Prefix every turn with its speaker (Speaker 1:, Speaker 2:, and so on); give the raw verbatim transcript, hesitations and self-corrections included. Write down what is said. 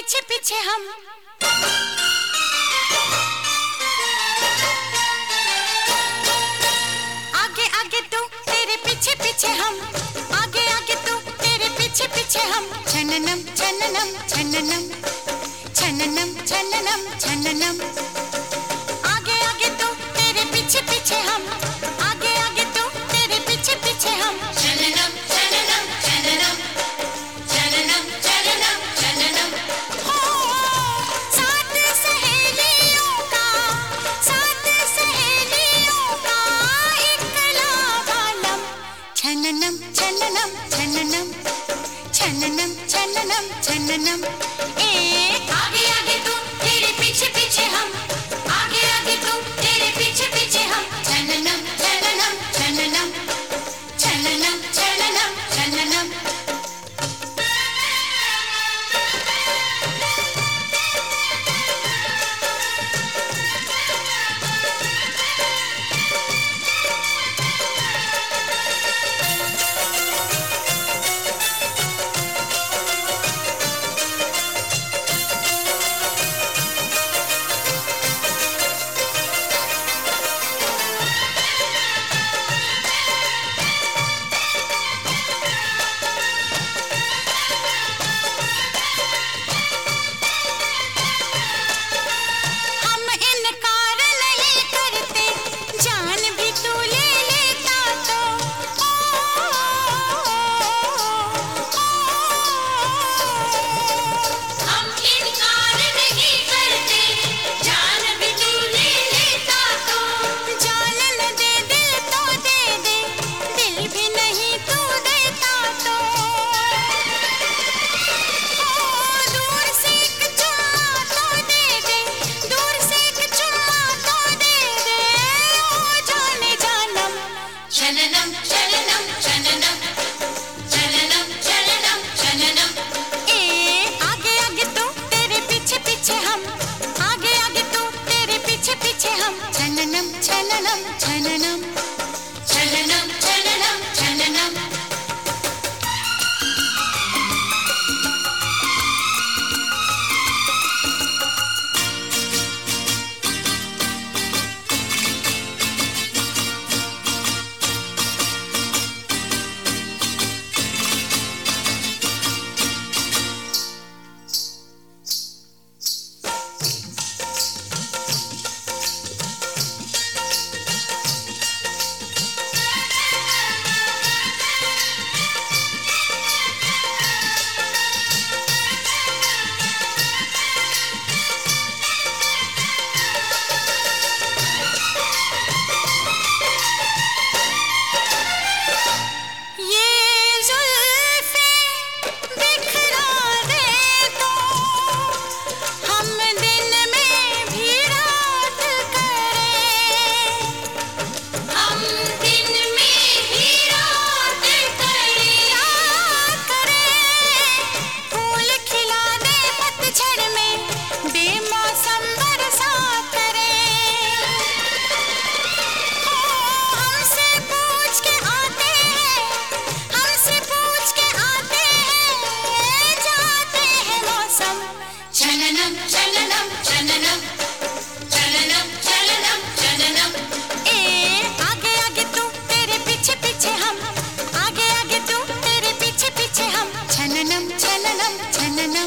Speaker 1: पीछे पीछे हम, आगे आगे तू तेरे पीछे पीछे हम, आगे आगे तू तेरे पीछे पीछे हम। छननम छननम छननम छननम छननम छननम, आगे आगे तू तेरे पीछे पीछे हम, आगे आगे तू तेरे पीछे पीछे हम। छननम छननम छननम छननम छननम छननम। हो साथ सहेलियों का, साथ सहेलियों का इकला बालम। छननम छननम छननम छननम छननम छननम। ए आगे आगे तू तेरे पीछे पीछे हम, आगे आगे तू तेरे पीछे पीछे हम। छननम छननम छननम छननम छननम छननम। छननम छननम छननम छननम छननम छननम। ए आगे आगे तू तेरे पीछे पीछे हम, आगे आगे तू तेरे पीछे पीछे हम। छननम छननम छननम छननम छननम छननम। छननम छननम छननम छननम छननम छननम। ए आगे आगे तू तेरे पीछे पीछे हम, आगे आगे तू तेरे पीछे पीछे हम। छननम छननम छननम